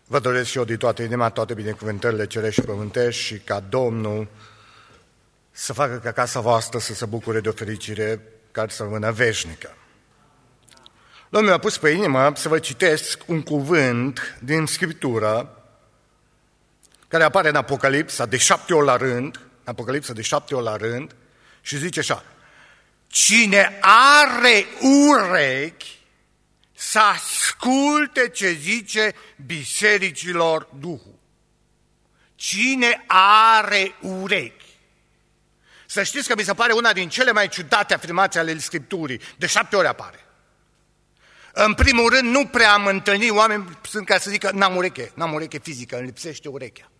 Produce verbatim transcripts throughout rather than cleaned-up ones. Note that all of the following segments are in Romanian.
Vă doresc și eu de toată inima toate binecuvântările cerești și pământești și ca Domnul să facă ca casa voastră să se bucure de o fericire care să rămână veșnică. Domnul mi-a pus pe inimă să vă citesc un cuvânt din Scriptură care apare în Apocalipsa de șapte ori la rând, Apocalipsa de șapte ori la rând și zice așa: cine are urechi să asculte ce zice bisericilor Duhul. Cine are urechi. Să știți că mi se pare una din cele mai ciudate afirmații ale Scripturii. De șapte ori apare. În primul rând, nu prea am întâlnit oameni sunt ca să zică n-am ureche, n-am ureche fizică, îmi lipsește urechea.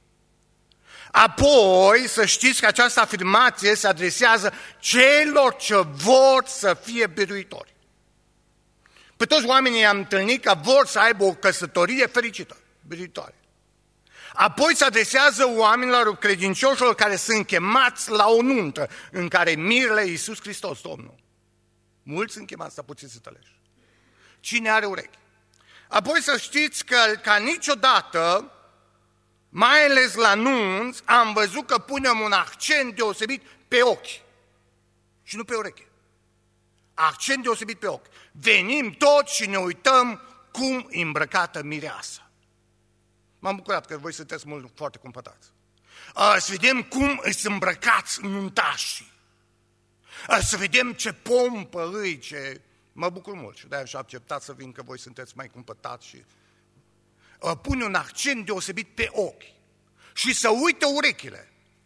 Apoi, să știți că această afirmație se adresează celor ce vor să fie biruitori. Pe toți oamenii am întâlnit că vor să aibă o căsătorie fericită, biruitoare. Apoi se adresează oamenilor credincioșilor care sunt chemați la o nuntă în care mirele Iisus Hristos, Domnul. Mulți sunt chemați, dar puțin să tăleși. Cine are urechi? Apoi să știți că ca niciodată, mai ales la nunți, am văzut că punem un accent deosebit pe ochi și nu pe ureche. Accent deosebit pe ochi. Venim toți și ne uităm cum e îmbrăcată mireasa. M-am bucurat că voi sunteți mult, foarte cumpătați. Să vedem cum îți îmbrăcați nuntașii. Să vedem ce pompă îi, ce... Mă bucur mult și de-aia și-a acceptat să vin că voi sunteți mai cumpătați și... Pune un accent deosebit pe ochi și să uită urechile.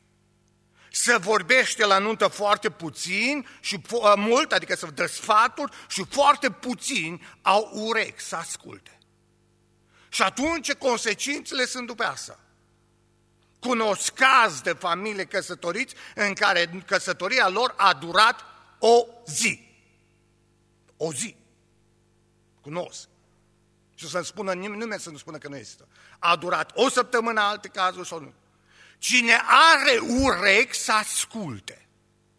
Se vorbește la nuntă foarte puțin și mult, adică să dă sfaturi și foarte puțin au urechi să asculte. Și atunci consecințele sunt după asta. Cunosc caz de familie căsătoriți în care căsătoria lor a durat o zi. O zi. Cunosc. Și să-mi spună, nimeni să nu spună că nu există. A durat o săptămână, alte cazuri sau nu. Cine are urechi să asculte.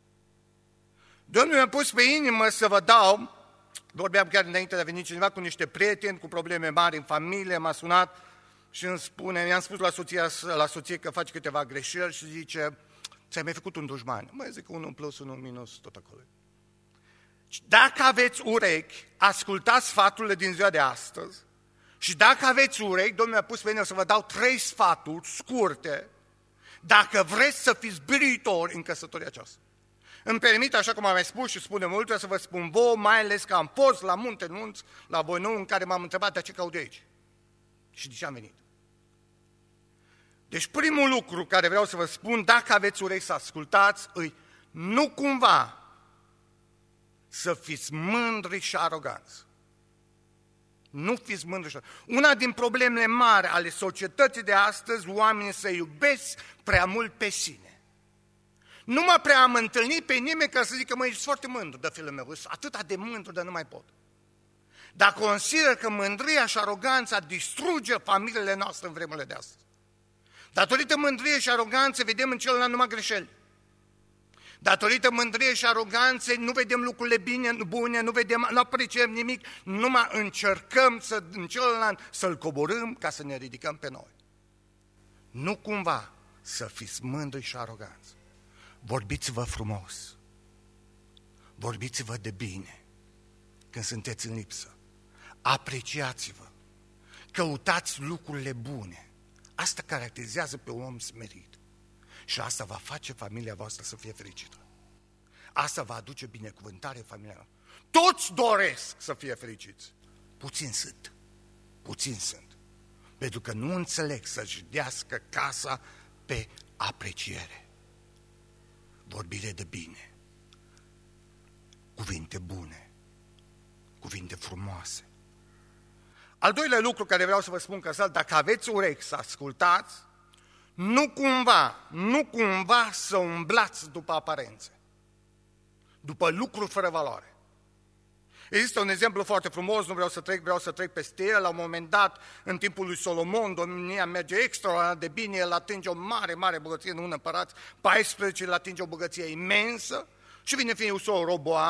Domnul mi-a pus pe inimă să vă dau, vorbeam chiar înainte de a veni cineva cu niște prieteni cu probleme mari în familie, m-a sunat și îmi spune, mi-am spus la soția, la soție că face câteva greșeli și zice, ți-ai mai făcut un dușman? Mă zic unu plus, unu minus, tot acolo. Dacă aveți urechi, ascultați sfaturile din ziua de astăzi și dacă aveți urechi, Domnul mi-a pus pe mine să vă dau trei sfaturi scurte dacă vreți să fiți biruitori în căsătoria aceasta. Îmi permit, așa cum am mai spus și spune multe, să vă spun vouă, mai ales că am fost la munte nunți, la voi nou, în care m-am întrebat de ce caut de aici și de ce am venit. Deci primul lucru care vreau să vă spun, dacă aveți urechi să ascultați, îi nu cumva să fiți mândri și aroganți. Nu fiți mândri și aroganți. Una din problemele mari ale societății de astăzi, oamenii se iubesc prea mult pe sine. Nu mă prea am întâlnit pe nimeni ca să zică, măi, ești foarte mândru de fiul meu, ești atâta de mândru, dar nu mai pot. Dar consider că mândria și aroganța distruge familiile noastre în vremurile de astăzi. Datorită mândriei și aroganței vedem în celălalt numai greșeli. Datorită mândriei și aroganței nu vedem lucrurile bine, bune, nu vedem, nu apreciem nimic, numai încercăm să, în celălalt să-l coborâm ca să ne ridicăm pe noi. Nu cumva să fiți mândri și aroganți. Vorbiți-vă frumos, vorbiți-vă de bine când sunteți în lipsă, apreciați-vă, căutați lucrurile bune. Asta caracterizează pe un om smerit. Și asta va face familia voastră să fie fericită. Asta va aduce binecuvântare în familia noastră. Toți doresc să fie fericiți. Puțini sunt. Puțini sunt. Pentru că nu înțeleg să-și dească casa pe apreciere. Vorbire de bine. Cuvinte bune. Cuvinte frumoase. Al doilea lucru care vreau să vă spun că dacă aveți urechi să ascultați, nu cumva, nu cumva să umblați după aparențe, după lucruri fără valoare. Există un exemplu foarte frumos, nu vreau să trec, vreau să trec peste el. La un moment dat, în timpul lui Solomon, domnia merge extraordinar de bine, el atinge o mare, mare bogăție, în un împărat paisprezece, el atinge o bogăție imensă și vine fiul său Roboam,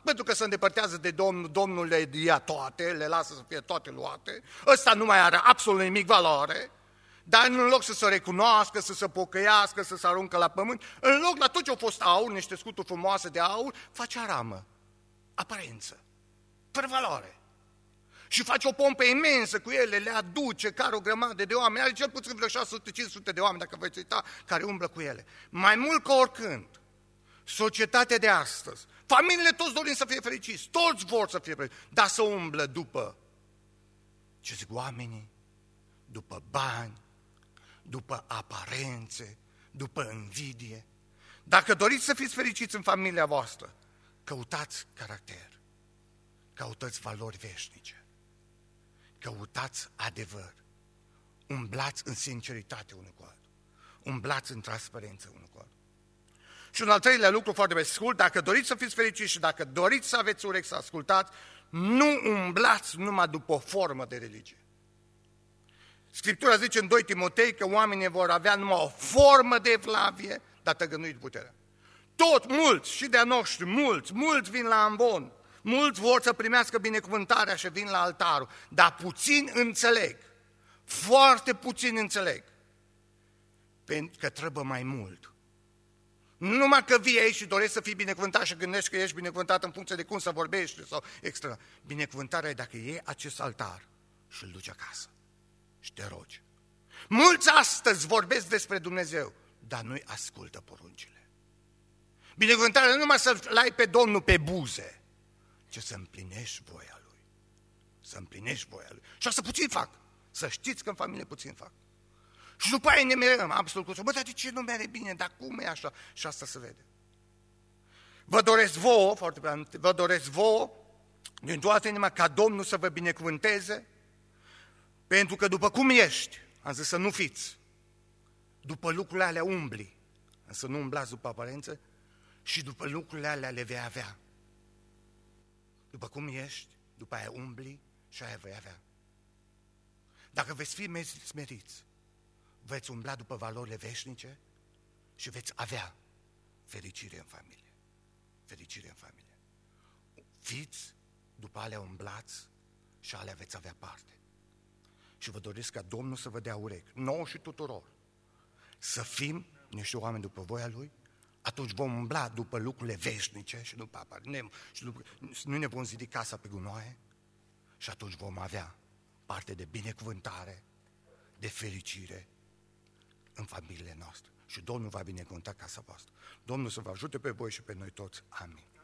pentru că se îndepărtează de Domnul, Domnul le ia toate, le lasă să fie toate luate, ăsta nu mai are absolut nimic valoare, dar în loc să se recunoască, să se pocăiască, să se aruncă la pământ, în loc la tot ce a fost aur, niște scuturi frumoase de aur, face aramă, aparență, fără valoare. Și face o pompă imensă cu ele, le aduce, care o grămadă de oameni, are cel puțin vreo șase sute cinci sute de oameni, dacă veți uita, care umblă cu ele. Mai mult ca oricând, societatea de astăzi, familiile toți dorim să fie fericiți, toți vor să fie fericiți, dar să umblă după, ce zic oamenii, după bani, după aparențe, după invidie. Dacă doriți să fiți fericiți în familia voastră, căutați caracter, căutați valori veșnice, căutați adevăr, umblați în sinceritate unul cu altul, umblați în transparență unul cu altul. Și un al treilea lucru foarte pe scurt, dacă doriți să fiți fericiți și dacă doriți să aveți urechi să ascultați, nu umblați numai după o formă de religie. Scriptura zice în doi Timotei că oamenii vor avea numai o formă de evlavie, dar tăgănuit puterea. Tot, mulți, și de-a noștri, mulți, mulți vin la amvon, mulți vor să primească binecuvântarea și vin la altarul, dar puțin înțeleg, foarte puțin înțeleg, pentru că trebuie mai mult. Nu numai că vii aici și dorești să fii binecuvântat și gândești că ești binecuvântat în funcție de cum să vorbești sau extra. Binecuvântarea e dacă iei acest altar și îl duci acasă și te rogi. Mulți astăzi vorbesc despre Dumnezeu, dar nu-i ascultă poruncile. Binecuvântarea nu numai să-L ai pe Domnul pe buze, ci să împlinești voia Lui. Să împlinești voia Lui. Și asta puțin fac. Să știți că în familie puțin fac. Și după aia ne mirăm, absolut cu bă, dar de ce nu merge bine, dar cum e așa? Și asta se vede. Vă doresc vouă, foarte bine, vă doresc vouă, din toată inima, ca Domnul să vă binecuvânteze, pentru că după cum ești, am zis să nu fiți, după lucrurile alea umbli, să nu umblați după aparență, și după lucrurile alea le vei avea. După cum ești, după aia umbli și aia vei avea. Dacă veți fi smeriți, veți umbla după valorile veșnice și veți avea fericire în familie. Fericire în familie. Fiți, după alea umblați și alea veți avea parte. Și vă doresc ca Domnul să vă dea urechi, nouă și tuturor, să fim niște oameni după voia Lui, atunci vom umbla după lucrurile veșnice și după aparent, și după, nu ne vom zidi casa pe gunoaie și atunci vom avea parte de binecuvântare, de fericire în familiile noastre. Și Domnul va binecuvânta casa voastră. Domnul să vă ajute pe voi și pe noi toți. Amin.